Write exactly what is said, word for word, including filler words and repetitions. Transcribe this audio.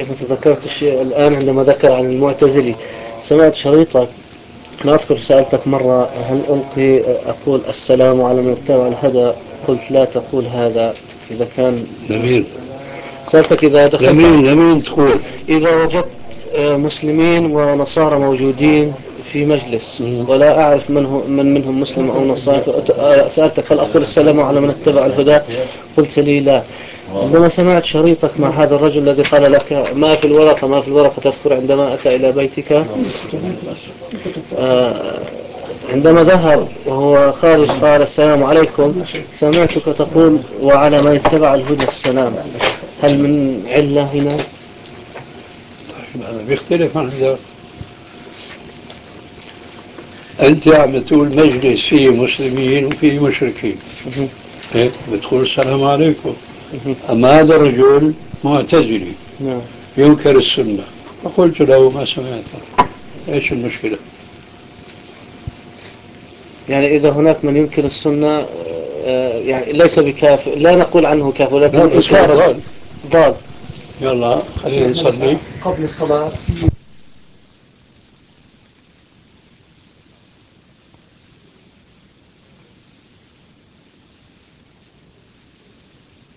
شوف أنت ذكرت الشيء الآن عندما ذكر عن المعتزلي، سمعت شريطك. أنا أذكر سألتك مرة هل ألقي أقول السلام على من اتبع الهدى، قلت لا تقول هذا. إذا كان لمين سألتك إذا دخلت لمين لمين تقول؟ إذا وجدت مسلمين ونصارى موجودين في مجلس مم. ولا أعرف من, هو من منهم مسلم أو نصارى، سألتك هل أقول السلام على من اتبع الهدى، قلت لي لا. عندما سمعت شريطك مع هذا الرجل الذي قال لك ما في الورقة ما في الورقة، تذكر عندما أتى إلى بيتك آه عندما ذهب وهو خارج قال السلام عليكم، سمعتك تقول وعلى من اتبع الهدى السلام. هل من علة هنا؟ هذا بيختلف عن هذا. أنت عم تقول مجلس فيه مسلمين وفيه مشركين، هيك بتقول السلام عليكم. أما هذا الرجل معتزلي نعم. ينكر السنة، فقلت له ما سمعته، إيش المشكلة؟ يعني إذا هناك من ينكر السنة آه، يعني ليس بكافر، لا نقول عنه كافر لكن لا بس هو إنكار ضال. ضال. يلا خلينا نصلي قبل الصلاة